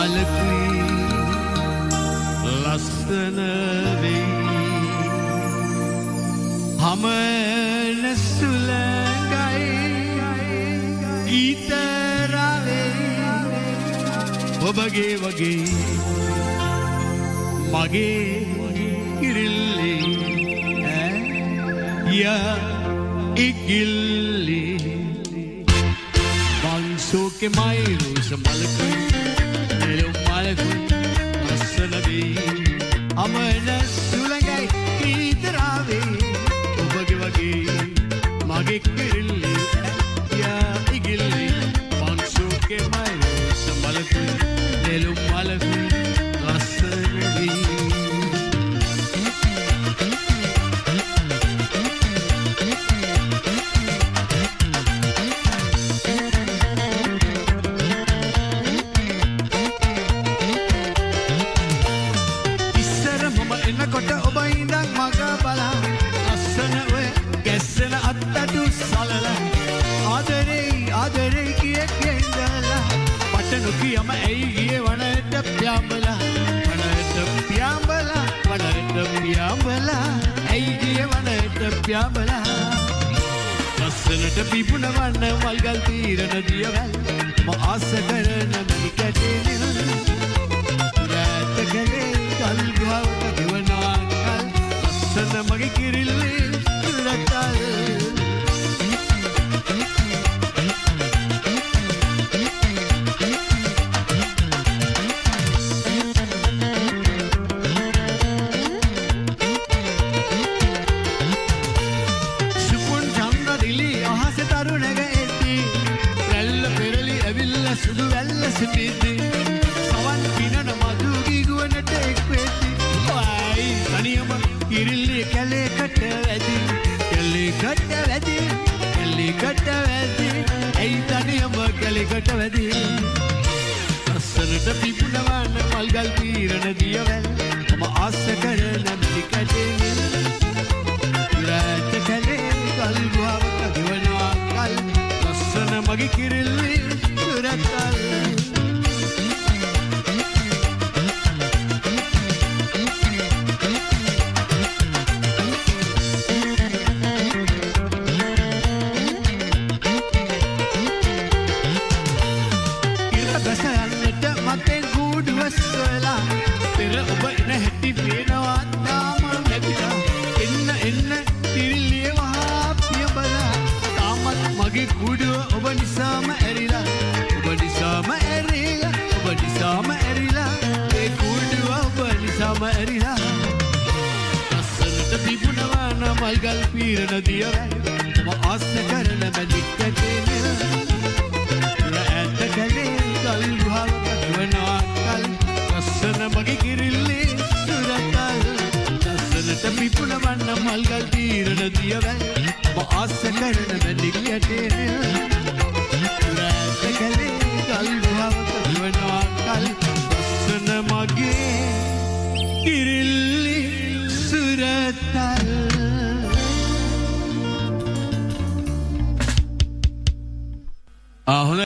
මලකුයි ලස්සන වෙයි හමන සුළඟයි ගීතරාවේ ඔබගේ වගේ මගේ කිරිල්ලේ යා ඉගිල්ලේ බංසෝකේ මයිරුස මලකුයි නෙළුම් මලකුයි ලස්සන වෙයි අමන සුළඟයි ගීතරාවේ ඔබගේ වගේ මගේ කිරිල්ලේ යා ඉගිල්ලේ බංසෝකේ මයිරුස මලකුයි නෙළුම් මලකුයි ලස්සන වෙයි යම ඇයි ගියේ වනට පියාඹලා ඇයි ගියේ වනට පියාඹලා ලස්සනට පිපුණ වන්න මල්ගල් තීරණ දියවැල් ම ආස කරන මැලි කැටේ රැත කලේ ගල් ගුහාවක ගෙවනවා කල් ලස්සන මගේ කිරිල්ලේ රටල් සවන් පිනන මදුගී ගුවනට එක්වෙති ඔයි තනියම කිරිල්ලේ කැලේකට වැදි ඇයි තනියම කැලේකට වැදි ලස්සනට පිපුණවන්න මල්ගල් තීරණ දියවැල් මම ආස කරන මිලි කැටේ රැට කැලේ ගල් ගුහාවක ගෙවනවා කල් ලස්සන මගේ කිරිල්ලේ රටල් මල්ගල් පීරණ දියවැල් මම ආස කරන මැදික් කැටේ රැත කලේ ගල් ගුහාවක ගෙවනවා කල් ලස්සන මගේ කිරිල්ලේ සුරතල් ලස්සනට පිපුණවන්න මල්ගල් පීරණ දියවැල් මම ආස කරන මැදික් කැටේ